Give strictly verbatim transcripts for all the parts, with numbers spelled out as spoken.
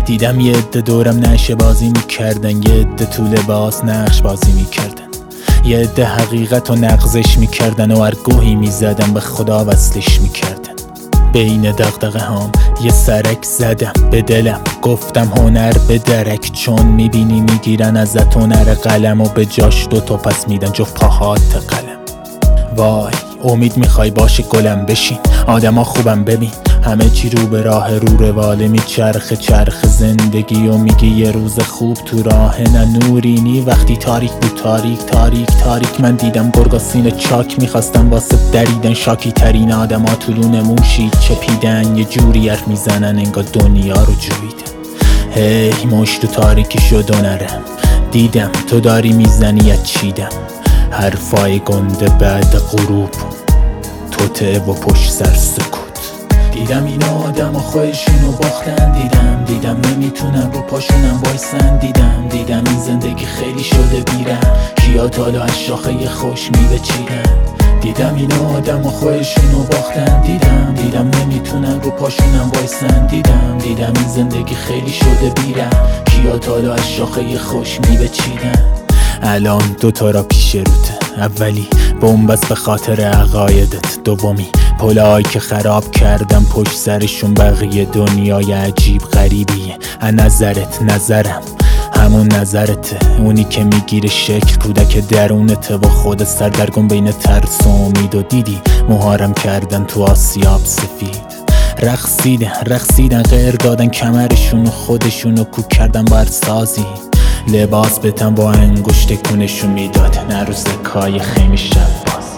دیدم یه عده دورم نشه بازی میکردن، یه عده تو لباس نقش بازی میکردن، یه عده حقیقت و نقضش میکردن و هر گوهی میزدن به خدا وصلش میکردن. بین دغدغه هام یه سرک زدم به دلم، گفتم هنر به درک، چون میبینی میگیرن ازت هنر قلم و به جاش دو تا پس میدن جفت پاهات قلم. وای امید میخوای باشه گلم بشین، آدما خوبم ببین، همه چی رو به راه رو رواله میچرخه چرخ زندگی و میگه یه روز خوب تو راه نه نورینی. وقتی تاریک بود تاریک تاریک تاریک من دیدم گرگا سینه چاک میخواستم واسه دریدن، شاکی ترین آدما طولون موشی چپیدن، یه جوری حرف میزنن انگار دنیا رو جویدن. هی مشت تو تاریکی شد و نرم، دیدم تو داری میزنی یا چیدم، حرفای گنده بعد غروب توته و پشت سر سکوت. دیدم این آدم و خودشونو باختن، دیدم دیدم نمیتونن رو پاشونم وایسن، دیدم دیدم این زندگی خیلی شده بیرم، کیا تالا از شاخه خوش میوه چیدن. دیدم این آدم و خودشونو باختن، دیدم دیدم نمیتونن رو پاشونم وایسن، دیدم دیدم این زندگی خیلی شده بیرم، کیا تالا از شاخه خوش میوه چیدن. الان دوتا را پیش روته، اولی بومبست به خاطر عقایدت، دومی پلایی که خراب کردم پشت سرشون بقیه دنیای عجیب غریبیه. از نظرت نظرم همون نظرته، اونی که میگیره شکل کودک درونته و خود سردرگم بین ترس و امید. و دیدی موهارم کردن تو آسیاب سفید، رقصیدن رقصیدن غیر دادن کمرشون و خودشون رو کوک کردن با سازی، لباس بتن با انگشت کنشون میداد نه رو سکای خیمه شب باز.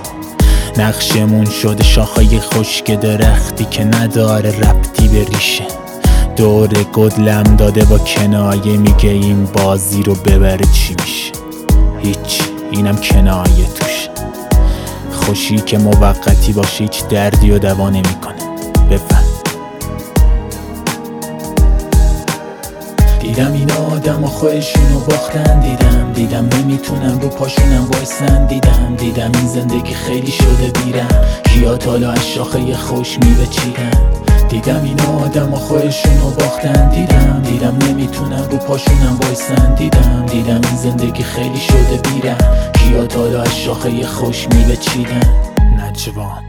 نقشمون شده شاخهای خشک درختی که نداره ربطی به ریشه، دور گدلم داده با کنایه میگه این بازی رو ببره چی میشه، هیچ اینم کنایه توش، خوشی که موقتی باشه هیچ دردی و دوا نمیکنه بفهم. دیدم این آدم و خودشونو باختن، دیدم دیدم نمیتونم رو پاشونم وایسن، دیدم دیدم این زندگی خیلی شده بیرم، کیا تالا از شاخه خوش میوه چیدن. دیدم این آدم و خودشونو باختن، دیدم دیدم نمیتونم رو پاشونم وایسن، دیدم دیدم این زندگی خیلی شده بیرم، کیا تالا از شاخه خوش میوه چیدن. نجوان